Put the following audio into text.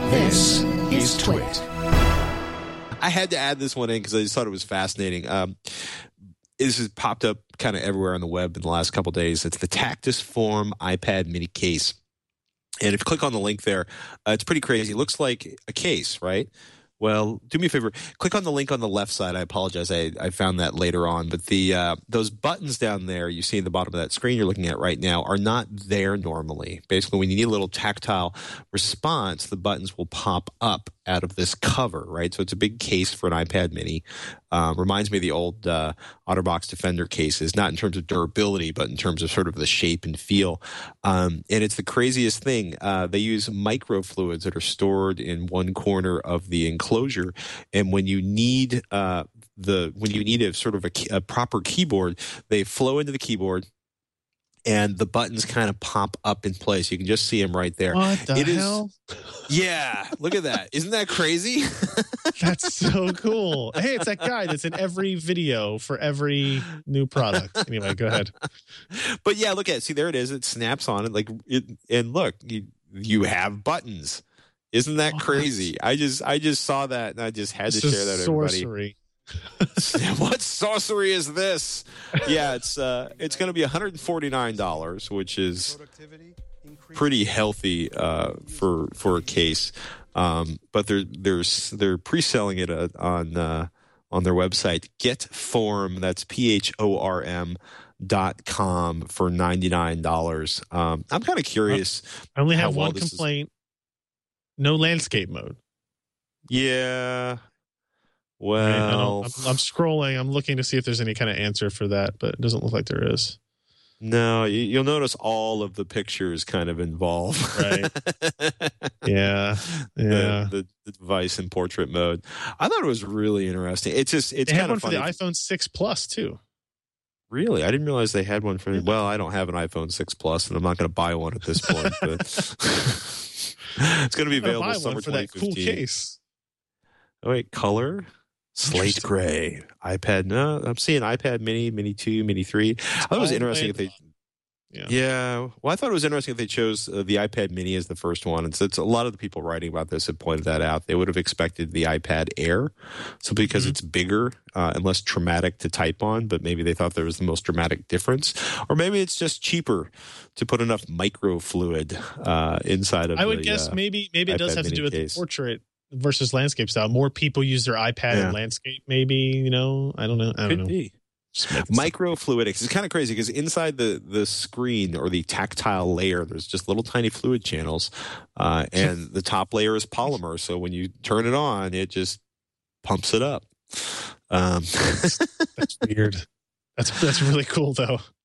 This is Twit. I had to add this one in because I just thought it was fascinating. This has popped up kind of everywhere on the web in the last couple of days. It's the Tactus Form iPad mini case. And if you click on the link there, it's pretty crazy. It looks like a case, right? Well, do me a favor. Click on the link on the left side. I apologize. I found that later on. But the those buttons down there you see at the bottom of that screen you're looking at right now are not there normally. Basically, when you need a little tactile response, the buttons will pop up out of this cover, right? So it's a big case for an iPad mini. Reminds me of the old OtterBox Defender cases, not in terms of durability, but in terms of sort of the shape and feel. And it's the craziest thing. They use microfluids that are stored in one corner of the enclosure. And when you need a sort of a proper keyboard, they flow into the keyboard. And the buttons kind of pop up in place. You can just see them right there. What the hell? Yeah, look at that. Isn't that crazy? That's so cool. Hey, it's that guy that's in every video for every new product. Anyway, go ahead. But yeah, look at it. See, there it is. It snaps on it. And look, you have buttons. Isn't that crazy? I just saw that and I just had to share that with everybody. Sorcery. What sorcery is this? Yeah, it's going to be $149, which is pretty healthy for a case. But they're pre-selling it on their website, Getform. That's PHORM.com for $99. I'm kind of curious. I only have one complaint. No landscape mode. Yeah. Well, I'm scrolling. I'm looking to see if there's any kind of answer for that, but it doesn't look like there is. No, you'll notice all of the pictures kind of involve. Right. Yeah. The device in portrait mode. I thought it was really interesting. It's kind of funny. For the iPhone 6 Plus too. Really? I didn't realize they had one for me. Well, I don't have an iPhone 6 Plus, and I'm not going to buy one at this point. But it's going to be available summer 2015. For that cool case. Oh, wait, color? Slate gray. iPad. No, I'm seeing iPad Mini, Mini 2, Mini 3. I thought it was interesting if they... Yeah. Well, I thought it was interesting if they chose the iPad Mini as the first one. And so it's a lot of the people writing about this have pointed that out. They would have expected the iPad Air simply because it's bigger and less traumatic to type on, but maybe they thought there was the most dramatic difference. Or maybe it's just cheaper to put enough microfluid inside of I would guess maybe it does have to do with the portrait versus landscape style. More people use their iPad in landscape, maybe, I don't know. Could be. Microfluidics. It's kind of crazy because inside the screen or the tactile layer, there's just little tiny fluid channels, and the top layer is polymer. So when you turn it on, it just pumps it up. That's weird. That's really cool, though.